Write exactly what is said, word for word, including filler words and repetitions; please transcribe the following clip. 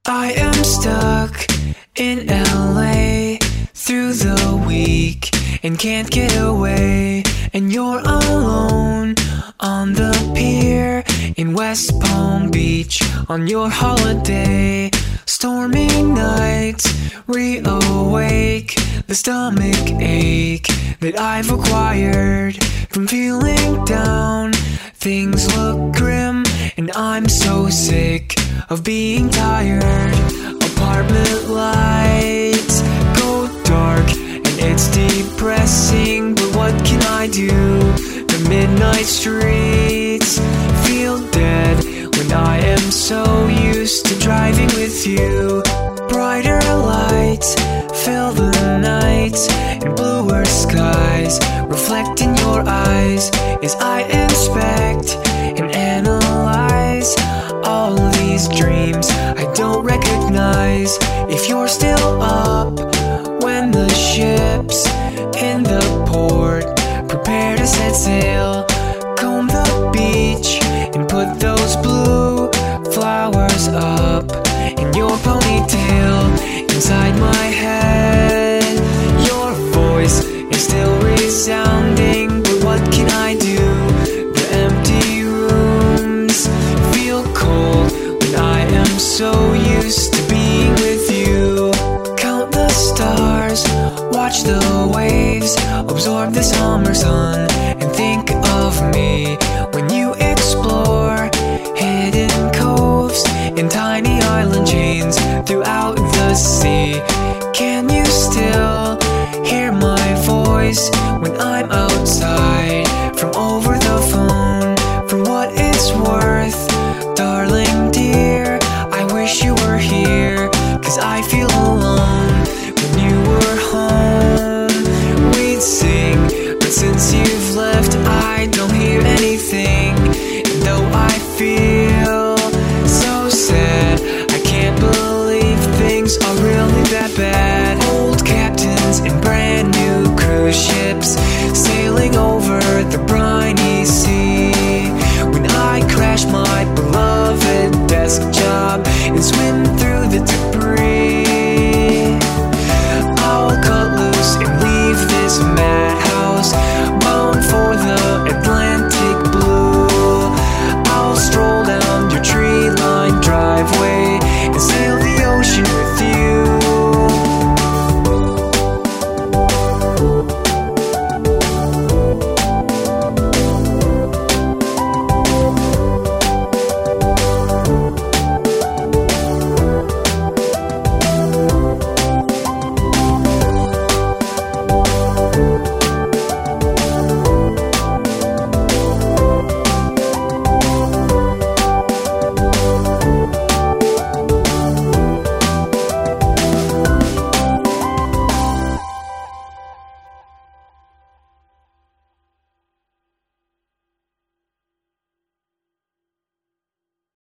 I am stuck in L A through the week and can't get away. And you're alone on the pier in West Palm Beach on your holiday. Stormy nights reawake the stomach ache that I've acquired from feeling down. Things look grim and I'm so sick of being tired. Apartment lights go dark and it's depressing, but what can I do? The midnight streets feel dead when I am so used to driving with you. Brighter lights fill the nights and bluer skies reflect in your eyes as I inspect and analyze all these dreams I don't recognize. If you're still up when the ship's in the port, prepare to set sail, comb the beach and put those blue flowers up in your ponytail. Inside my head, your voice is still resounding, but what can I do? The empty rooms feel cold when I am so used to being with you. Count the stars, watch the waves, absorb the summer sun, and think of me when you explore hidden coves and tiny island chains throughout the sea.